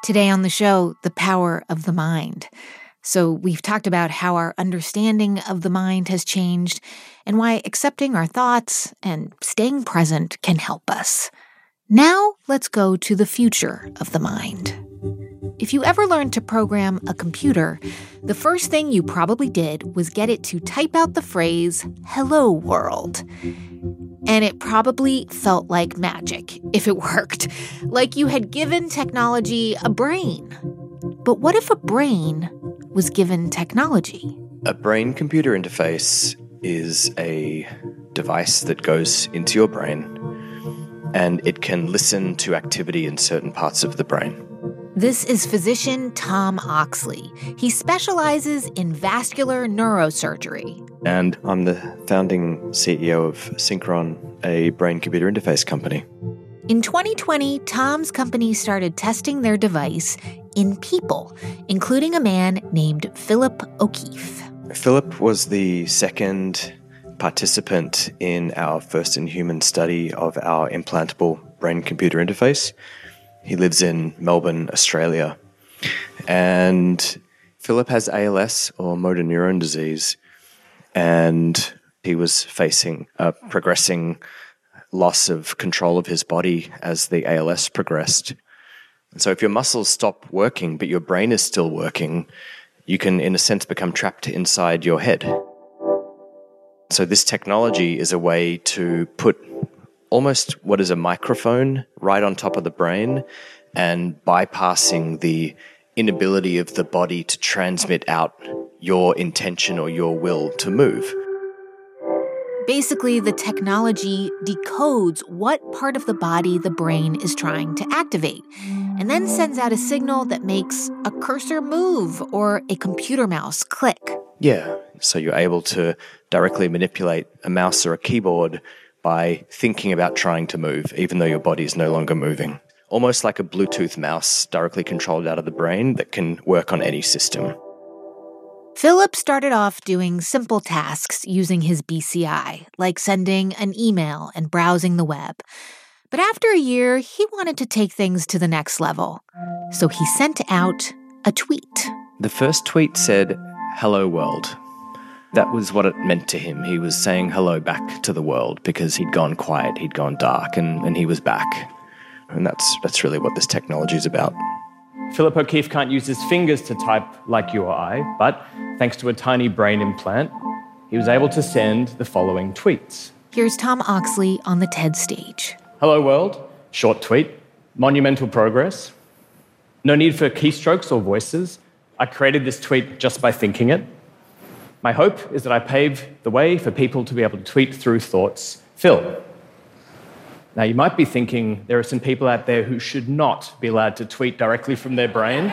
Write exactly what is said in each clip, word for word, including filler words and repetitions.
Today on the show, the power of the mind. So we've talked about how our understanding of the mind has changed and why accepting our thoughts and staying present can help us. Now let's go to the future of the mind. If you ever learned to program a computer, the first thing you probably did was get it to type out the phrase, "Hello, world." And it probably felt like magic if it worked, like you had given technology a brain. But what if a brain was given technology? A brain-computer interface is a device that goes into your brain, and it can listen to activity in certain parts of the brain. This is physician Tom Oxley. He specializes in vascular neurosurgery. And I'm the founding C E O of Synchron, a brain-computer interface company. In twenty twenty, Tom's company started testing their device in people, including a man named Philip O'Keefe. Philip was the second participant in our first-in-human study of our implantable brain-computer interface. He lives in Melbourne, Australia. And Philip has A L S, or motor neuron disease, and he was facing a progressing loss of control of his body as the A L S progressed. And so if your muscles stop working, but your brain is still working, you can, in a sense, become trapped inside your head. So this technology is a way to put almost what is a microphone right on top of the brain and bypassing the inability of the body to transmit out your intention or your will to move. Basically, the technology decodes what part of the body the brain is trying to activate, and then sends out a signal that makes a cursor move or a computer mouse click. Yeah, so you're able to directly manipulate a mouse or a keyboard by thinking about trying to move, even though your body is no longer moving. Almost like a Bluetooth mouse directly controlled out of the brain that can work on any system. Philip started off doing simple tasks using his B C I, like sending an email and browsing the web. But after a year, he wanted to take things to the next level. So he sent out a tweet. The first tweet said, "Hello, world." That was what it meant to him. He was saying hello back to the world because he'd gone quiet, he'd gone dark, and, and he was back. And that's that's really what this technology is about. Philip O'Keefe can't use his fingers to type like you or I, but thanks to a tiny brain implant, he was able to send the following tweets. Here's Tom Oxley on the TED stage. Hello, world. Short tweet. Monumental progress. No need for keystrokes or voices. I created this tweet just by thinking it. My hope is that I pave the way for people to be able to tweet through thoughts. Phil. Now, you might be thinking there are some people out there who should not be allowed to tweet directly from their brain.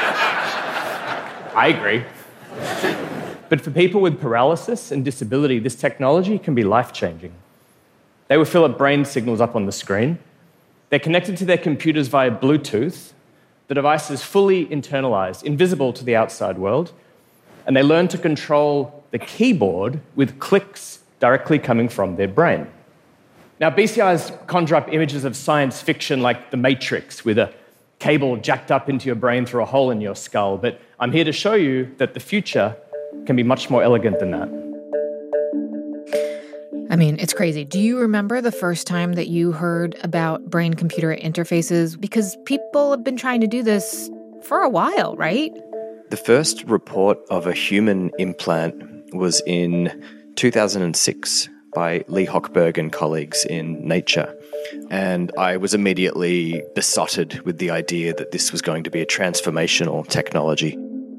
I agree. But for people with paralysis and disability, this technology can be life-changing. They will fill up brain signals up on the screen. They're connected to their computers via Bluetooth. The device is fully internalized, invisible to the outside world. And they learn to control the keyboard with clicks directly coming from their brain. Now, B C Is conjure up images of science fiction like The Matrix, with a cable jacked up into your brain through a hole in your skull. But I'm here to show you that the future can be much more elegant than that. I mean, it's crazy. Do you remember the first time that you heard about brain-computer interfaces? Because people have been trying to do this for a while, right? The first report of a human implant was in two thousand six by Lee Hochberg and colleagues in Nature. And I was immediately besotted with the idea that this was going to be a transformational technology.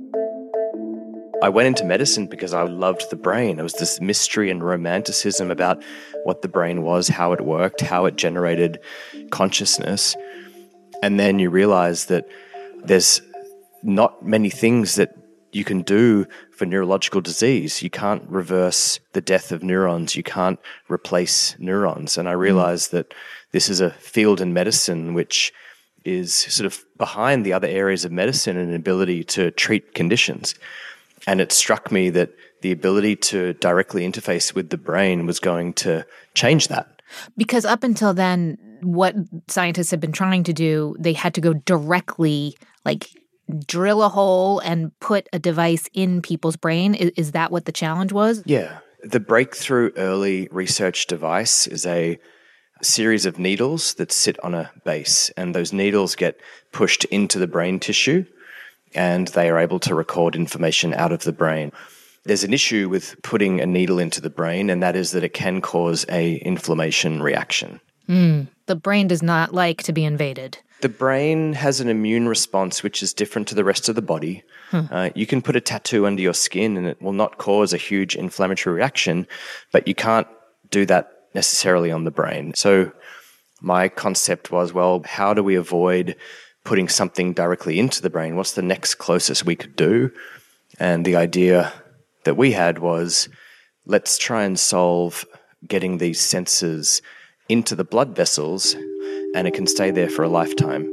I went into medicine because I loved the brain. There was this mystery and romanticism about what the brain was, how it worked, how it generated consciousness. And then you realize that there's not many things that you can do for neurological disease. You can't reverse the death of neurons. You can't replace neurons. And I realized that this is a field in medicine which is sort of behind the other areas of medicine in an ability to treat conditions. And it struck me that the ability to directly interface with the brain was going to change that. Because up until then, what scientists had been trying to do, they had to go directly like drill a hole and put a device in people's brain? Is, is that what the challenge was? Yeah. The breakthrough early research device is a series of needles that sit on a base, and those needles get pushed into the brain tissue, and they are able to record information out of the brain. There's an issue with putting a needle into the brain, and that is that it can cause a inflammation reaction. Mm, the brain does not like to be invaded. The brain has an immune response which is different to the rest of the body. Hmm. Uh, you can put a tattoo under your skin and it will not cause a huge inflammatory reaction, but you can't do that necessarily on the brain. So my concept was, well, how do we avoid putting something directly into the brain? What's the next closest we could do? And the idea that we had was, let's try and solve getting these sensors into the blood vessels, and it can stay there for a lifetime.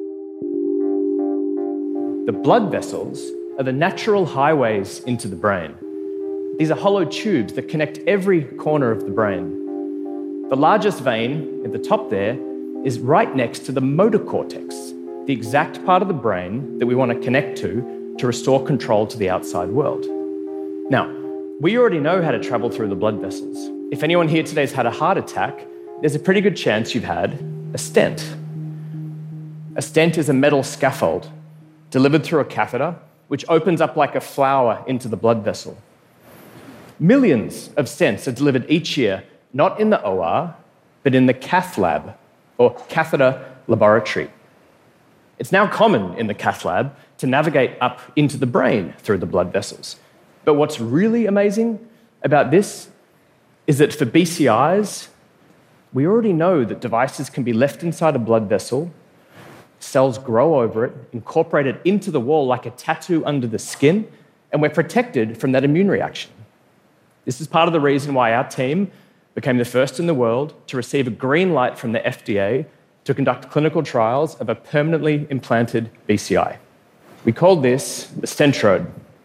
The blood vessels are the natural highways into the brain. These are hollow tubes that connect every corner of the brain. The largest vein at the top there is right next to the motor cortex, the exact part of the brain that we want to connect to to restore control to the outside world. Now, we already know how to travel through the blood vessels. If anyone here today has had a heart attack, there's a pretty good chance you've had a stent. A stent is a metal scaffold delivered through a catheter, which opens up like a flower into the blood vessel. Millions of stents are delivered each year, not in the O R, but in the cath lab, or catheter laboratory. It's now common in the cath lab to navigate up into the brain through the blood vessels. But what's really amazing about this is that for B C Is, we already know that devices can be left inside a blood vessel, cells grow over it, incorporate it into the wall like a tattoo under the skin, and we're protected from that immune reaction. This is part of the reason why our team became the first in the world to receive a green light from the F D A to conduct clinical trials of a permanently implanted B C I. We called this the Stentrode.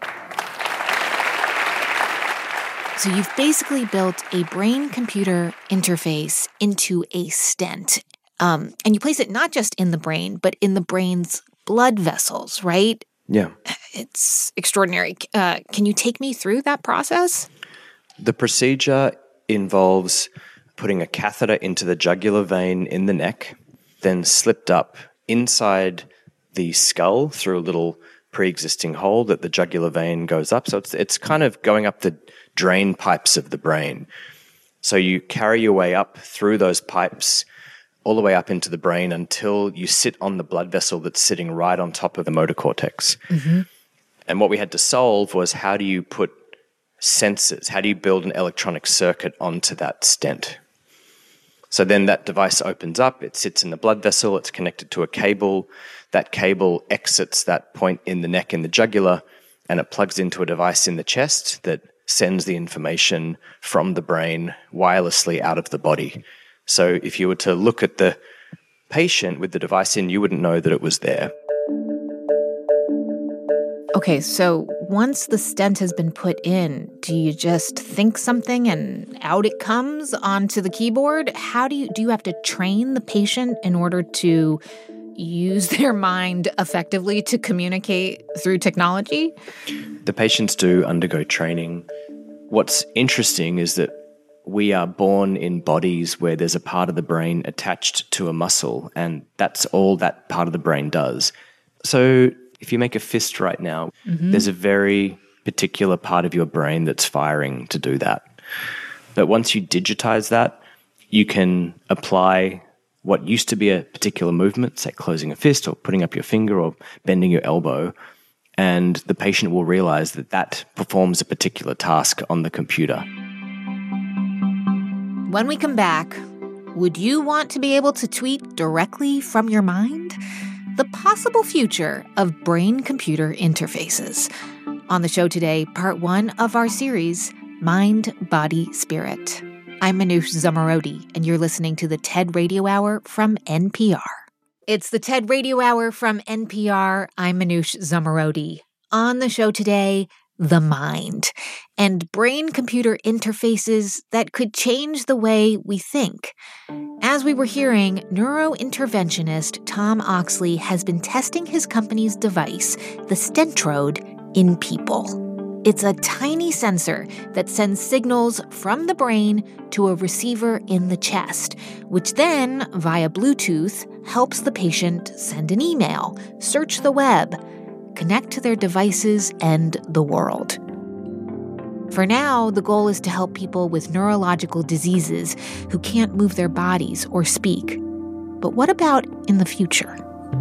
So you've basically built a brain-computer interface into a stent. Um, and you place it not just in the brain, but in the brain's blood vessels, right? Yeah. It's extraordinary. Uh, can you take me through that process? The procedure involves putting a catheter into the jugular vein in the neck, then slipped up inside the skull through a little pre-existing hole that the jugular vein goes up. So it's it's kind of going up the drain pipes of the brain. So you carry your way up through those pipes all the way up into the brain until you sit on the blood vessel that's sitting right on top of the motor cortex. Mm-hmm. And what we had to solve was, how do you put sensors, how do you build an electronic circuit onto that stent? So then that device opens up, it sits in the blood vessel, it's connected to a cable. That cable exits that point in the neck in the jugular, and it plugs into a device in the chest that sends the information from the brain wirelessly out of the body. So if you were to look at the patient with the device in, you wouldn't know that it was there. Okay, so once the stent has been put in, do you just think something and out it comes onto the keyboard? How do you do you have to train the patient in order to use their mind effectively to communicate through technology? The patients do undergo training. What's interesting is that we are born in bodies where there's a part of the brain attached to a muscle, and that's all that part of the brain does. So if you make a fist right now, mm-hmm. there's a very particular part of your brain that's firing to do that. But once you digitize that, you can apply what used to be a particular movement, say closing a fist or putting up your finger or bending your elbow, and the patient will realize that that performs a particular task on the computer. When we come back, would you want to be able to tweet directly from your mind? The possible future of brain-computer interfaces. On the show today, part one of our series, Mind, Body, Spirit. I'm Manoush Zomorodi, and you're listening to the TED Radio Hour from N P R. It's the TED Radio Hour from N P R. I'm Manoush Zomorodi. On the show today, the mind and brain-computer interfaces that could change the way we think. As we were hearing, neurointerventionist Tom Oxley has been testing his company's device, the Stentrode, in people. It's a tiny sensor that sends signals from the brain to a receiver in the chest, which then, via Bluetooth, helps the patient send an email, search the web, connect to their devices and the world. For now, the goal is to help people with neurological diseases who can't move their bodies or speak. But what about in the future?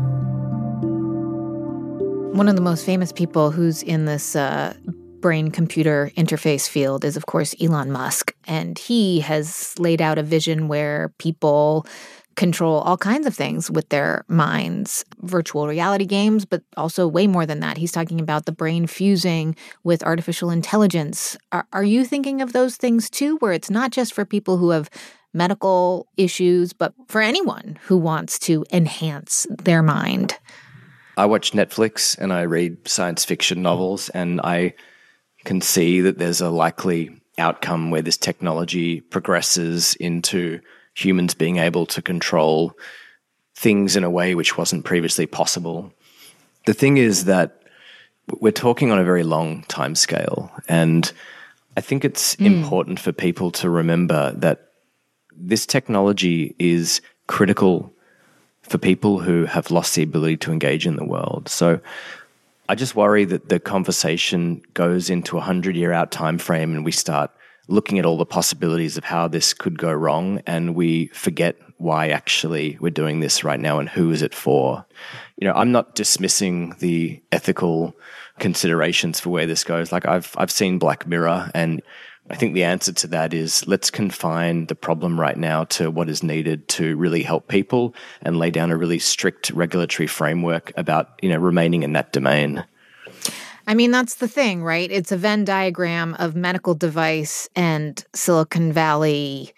One of the most famous people who's in this uh, brain-computer interface field is, of course, Elon Musk. And he has laid out a vision where people control all kinds of things with their minds, virtual reality games, but also way more than that. He's talking about the brain fusing with artificial intelligence. Are, are you thinking of those things too, where it's not just for people who have medical issues, but for anyone who wants to enhance their mind? I watch Netflix and I read science fiction novels, and I can see that there's a likely outcome where this technology progresses into humans being able to control things in a way which wasn't previously possible. The thing is that we're talking on a very long time scale, and I think it's mm. important for people to remember that this technology is critical for people who have lost the ability to engage in the world. So I just worry that the conversation goes into a hundred-year out time frame and we start looking at all the possibilities of how this could go wrong, and we forget why actually we're doing this right now and who is it for. You know, I'm not dismissing the ethical considerations for where this goes. Like I've I've seen Black Mirror, and I think the answer to that is let's confine the problem right now to what is needed to really help people and lay down a really strict regulatory framework about, you know, remaining in that domain. I mean, that's the thing, right? It's a Venn diagram of medical device and Silicon Valley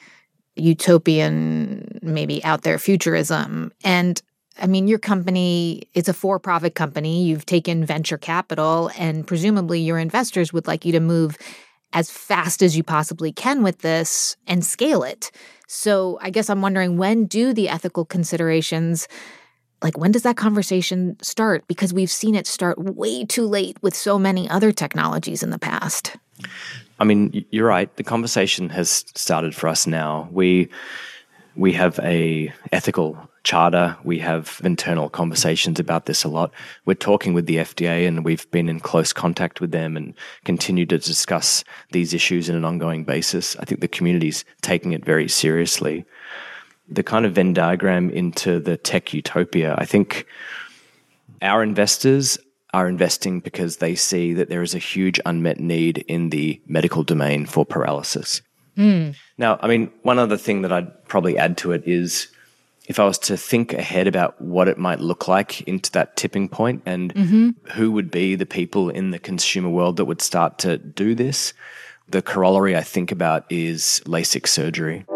utopian, maybe out there futurism. And I mean, your company is a for-profit company. You've taken venture capital, and presumably your investors would like you to move as fast as you possibly can with this and scale it. So I guess I'm wondering, when do the ethical considerations, like when does that conversation start? Because we've seen it start way too late with so many other technologies in the past. I mean, you're right. The conversation has started for us now. We we have a ethical charter. We have internal conversations about this a lot. We're talking with the F D A, and we've been in close contact with them and continue to discuss these issues on an ongoing basis. I think the community's taking it very seriously. The kind of Venn diagram into the tech utopia, I think our investors are investing because they see that there is a huge unmet need in the medical domain for paralysis. Mm. Now, I mean, one other thing that I'd probably add to it is if I was to think ahead about what it might look like into that tipping point and mm-hmm. who would be the people in the consumer world that would start to do this, the corollary I think about is LASIK surgery.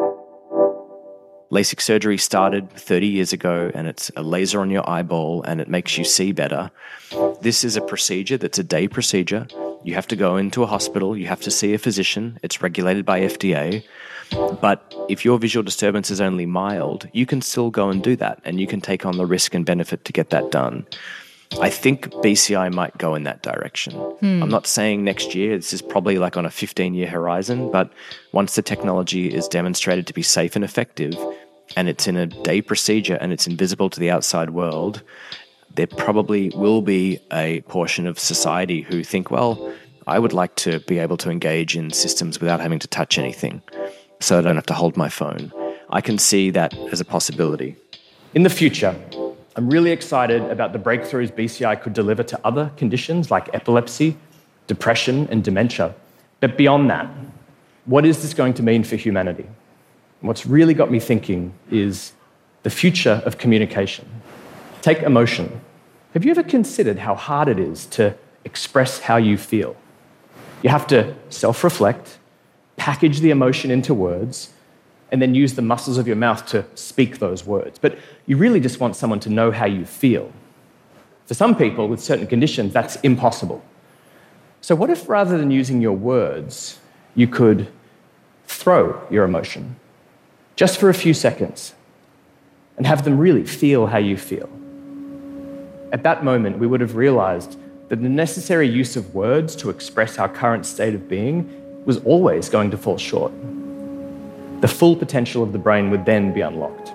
LASIK surgery started thirty years ago, and it's a laser on your eyeball and it makes you see better. This is a procedure that's a day procedure. You have to go into a hospital, you have to see a physician, it's regulated by F D A. But if your visual disturbance is only mild, you can still go and do that, and you can take on the risk and benefit to get that done. I think B C I might go in that direction. Hmm. I'm not saying next year. This is probably like on a fifteen-year horizon, but once the technology is demonstrated to be safe and effective, and it's in a day procedure and it's invisible to the outside world, there probably will be a portion of society who think, well, I would like to be able to engage in systems without having to touch anything, so I don't have to hold my phone. I can see that as a possibility. In the future, I'm really excited about the breakthroughs B C I could deliver to other conditions like epilepsy, depression, and dementia. But beyond that, what is this going to mean for humanity? What's really got me thinking is the future of communication. Take emotion. Have you ever considered how hard it is to express how you feel? You have to self-reflect, package the emotion into words, and then use the muscles of your mouth to speak those words. But you really just want someone to know how you feel. For some people with certain conditions, that's impossible. So what if rather than using your words, you could throw your emotion just for a few seconds and have them really feel how you feel? At that moment, we would have realized that the necessary use of words to express our current state of being was always going to fall short. The full potential of the brain would then be unlocked.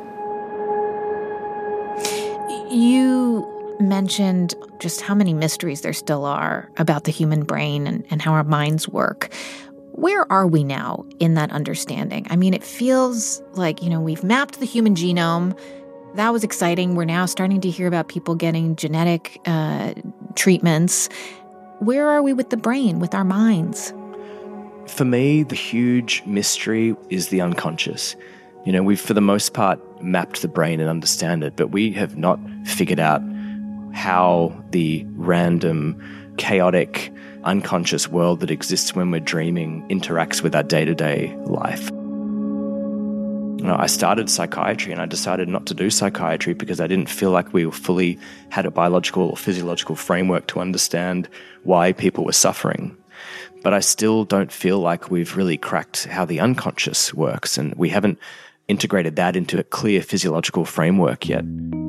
You mentioned just how many mysteries there still are about the human brain and, and how our minds work. Where are we now in that understanding? I mean, it feels like, you know, we've mapped the human genome. That was exciting. We're now starting to hear about people getting genetic uh, treatments. Where are we with the brain, with our minds? For me, the huge mystery is the unconscious. You know, we've, for the most part, mapped the brain and understand it, but we have not figured out how the random, chaotic, unconscious world that exists when we're dreaming interacts with our day-to-day life. You know, I started psychiatry and I decided not to do psychiatry because I didn't feel like we fully had a biological or physiological framework to understand why people were suffering. But I still don't feel like we've really cracked how the unconscious works, and we haven't integrated that into a clear physiological framework yet.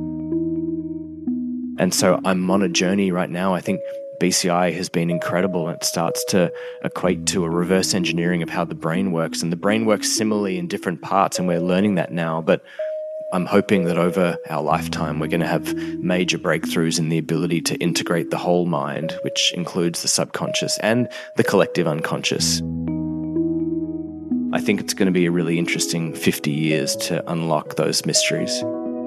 And so I'm on a journey right now. I think B C I has been incredible, and it starts to equate to a reverse engineering of how the brain works. And the brain works similarly in different parts, and we're learning that now. But I'm hoping that over our lifetime, we're going to have major breakthroughs in the ability to integrate the whole mind, which includes the subconscious and the collective unconscious. I think it's going to be a really interesting fifty years to unlock those mysteries.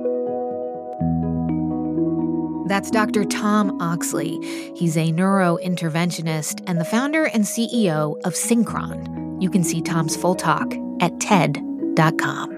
That's Doctor Tom Oxley. He's a neurointerventionist and the founder and C E O of Synchron. You can see Tom's full talk at T E D dot com.